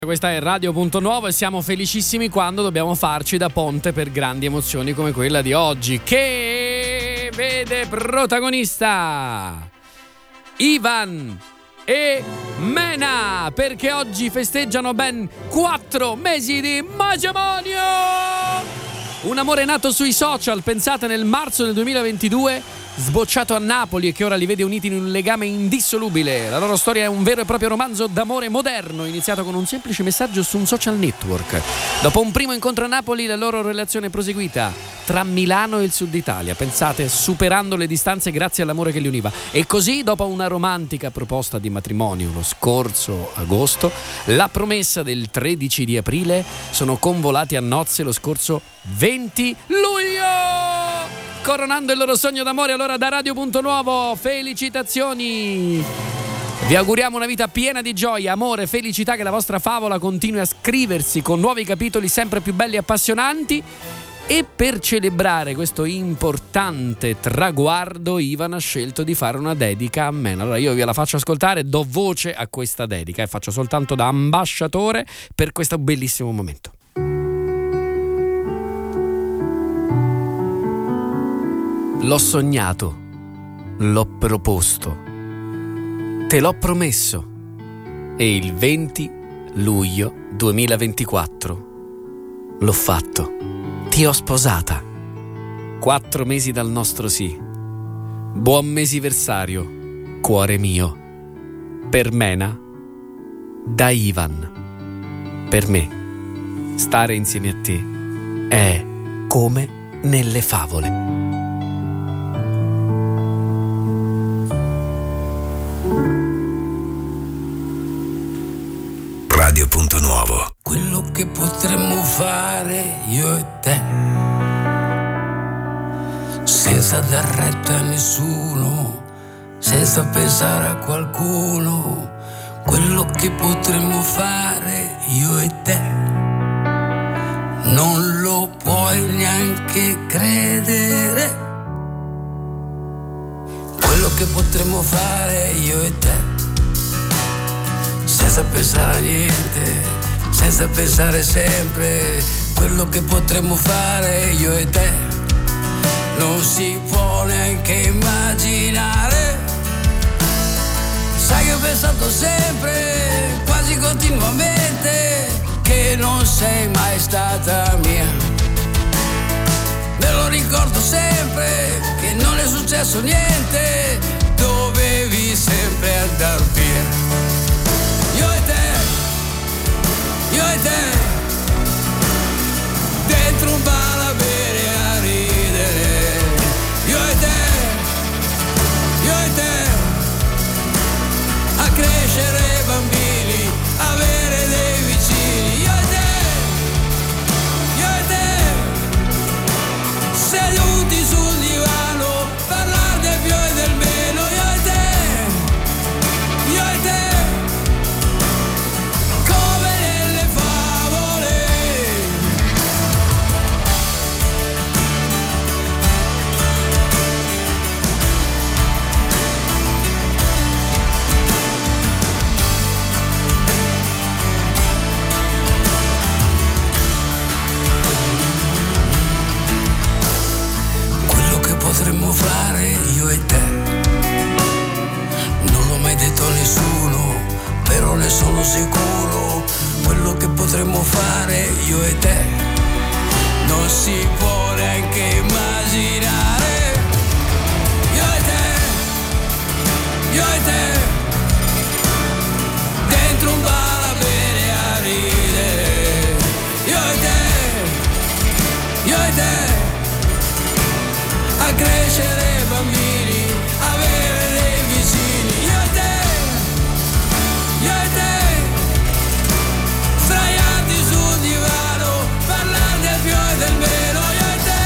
Questa è Radio.Nuovo e siamo felicissimi quando dobbiamo farci da ponte per grandi emozioni come quella di oggi, che vede protagonista Ivan e Mena, perché oggi festeggiano ben 4 mesi di matrimonio. Un amore nato sui social, pensate, nel marzo del 2022, sbocciato a Napoli e che ora li vede uniti in un legame indissolubile. La loro storia è un vero e proprio romanzo d'amore moderno, iniziato con un semplice messaggio su un social network. Dopo un primo incontro a Napoli, la loro relazione è proseguita tra Milano e il sud Italia, pensate, superando le distanze grazie all'amore che li univa. E così, dopo una romantica proposta di matrimonio lo scorso agosto, la promessa del 13 di aprile, sono convolati a nozze lo scorso 20 luglio, coronando il loro sogno d'amore. Allora, da Radio.Nuovo, felicitazioni! Vi auguriamo una vita piena di gioia, amore, felicità, che la vostra favola continui a scriversi con nuovi capitoli sempre più belli e appassionanti. E per celebrare questo importante traguardo, Ivan ha scelto di fare una dedica a Mena. Allora io ve la faccio ascoltare, do voce a questa dedica e faccio soltanto da ambasciatore per questo bellissimo momento. L'ho sognato, l'ho proposto, te l'ho promesso e il 20 luglio 2024 l'ho fatto. Ti ho sposata. 4 mesi dal nostro sì. Buon mesiversario, cuore mio. Per Mena, da Ivan. Per me, stare insieme a te è come nelle favole. Radio.Nuovo. Quello che potremmo fare io e te, senza dar retta a nessuno, senza pensare a qualcuno. Quello che potremmo fare io e te, non lo puoi neanche credere. Quello che potremmo fare io e te, senza pensare a niente, senza pensare sempre. Quello che potremmo fare io e te, non si può neanche immaginare. Sai che ho pensato sempre, quasi continuamente, che non sei mai stata mia. Me lo ricordo sempre, che non è successo niente, dovevi sempre andar via. Io e te, dentro un bar a bere e a ridere. Io e te, a crescere bambini, avere dei vicini. Io e te, seduti sul divano, parlare del più e del meno. Io e te, potremmo fare io e te, non l'ho mai detto a nessuno, però ne sono sicuro. Quello che potremmo fare io e te, non si può neanche immaginare. Io e te, dentro un bar a bere e a ridere. Io e te, a crescere bambini, avere dei vicini. Io e te, sdraiati sul divano, parlare del più e del meno. Io e te,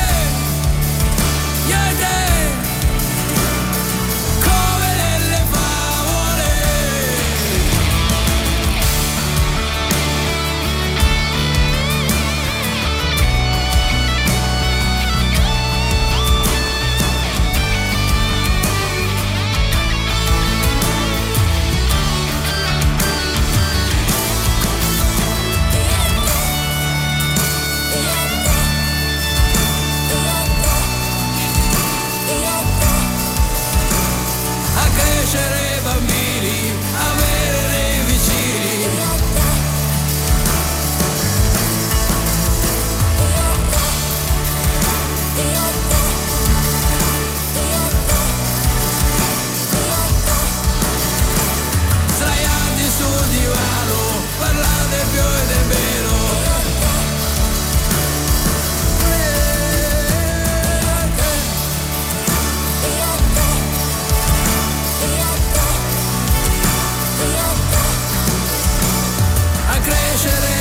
come nelle favole. vincere.